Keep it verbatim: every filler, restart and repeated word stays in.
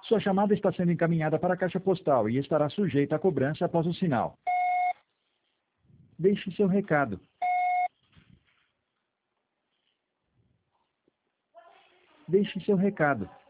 Sua chamada está sendo encaminhada para a caixa postal e estará sujeita a cobrança após o sinal. Deixe seu recado. Deixe seu recado.